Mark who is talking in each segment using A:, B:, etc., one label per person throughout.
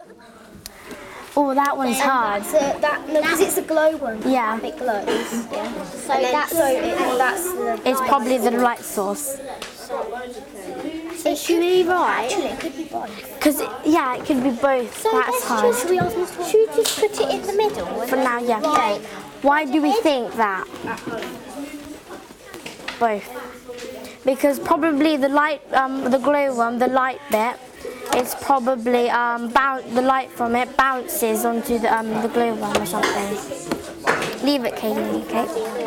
A: Oh, that one's hard.
B: Because it's a glow one.
A: Yeah.
B: It glows. Yeah.
A: It's probably the light source.
B: It should be right. Actually, it could be both.
A: Because, yeah, it could be both.
B: So
A: that's hard.
B: Should we just put it in the middle?
A: For now, yeah.
B: Right.
A: Why do we think that? Both. Because probably the light, the glow one, the light bit, it's probably the light from it bounces onto the glow one or something. Leave it, Kaylee. Okay.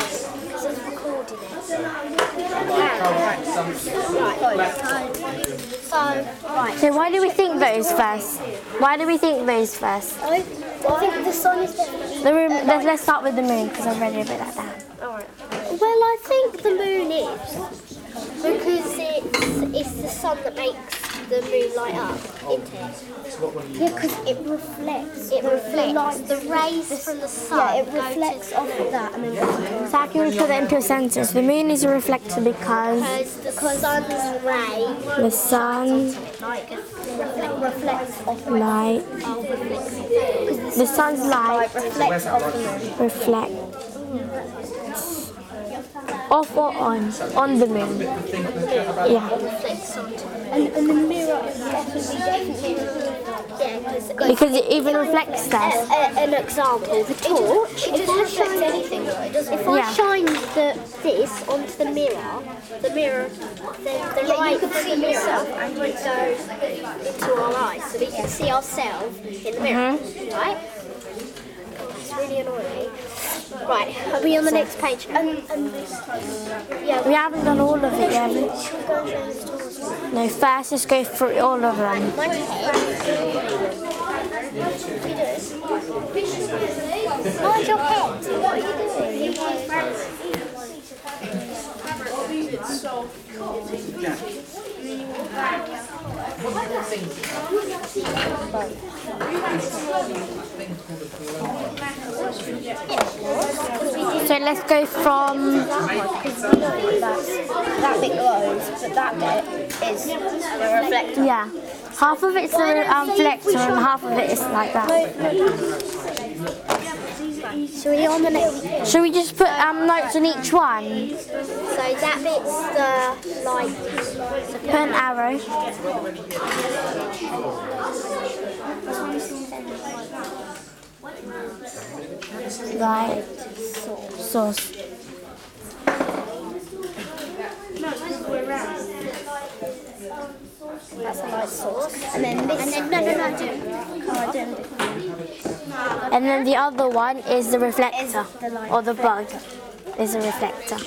A: So why do we think those first? Why do we think those first?
B: I think the sun is definitely...
A: Let's start with the moon, because I've already wrote that down.
B: Alright. Well, I think the moon is, because it's the sun that makes the moon light up, isn't it? Yeah, because it reflects the rays from the sun. Yeah, it reflects off of that. And then
A: So how can we put that into a sentence? The moon is a reflector because
B: the sun's ray...
A: The sun
B: reflects off
A: light. The sun's light
B: reflects off the moon.
A: reflects off or on the moon. Yeah.
B: And the mirror is definitely
A: Because it even reflects that.
B: An example, the torch, if I shine anything, if I shine this onto the mirror, the light from the mirror and it goes into our eyes, so we can see ourselves in the mirror, right? It's really annoying. Right, are we on the next page? Yeah,
A: We haven't done all of it yet. No, first let's go through all of them.
B: Mind your head. What are you
A: So let's go from
B: that bit glows, but that bit is a reflector.
A: yeah. Half of it's the reflector and half of it is like that.
B: So we on the next.
A: Should we just put notes on each one?
B: So that bit's the light.
A: Put an arrow. Light source.
B: That's a light source. And then this. And then
A: And then the other one is the reflector, or the bug is a reflector.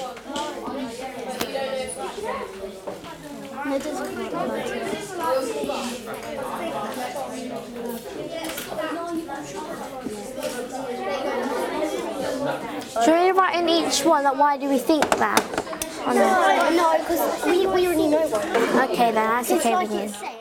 A: Should we write in each one, like, why do we think that?
B: No, because we already know one.
A: Okay then, that's okay with me.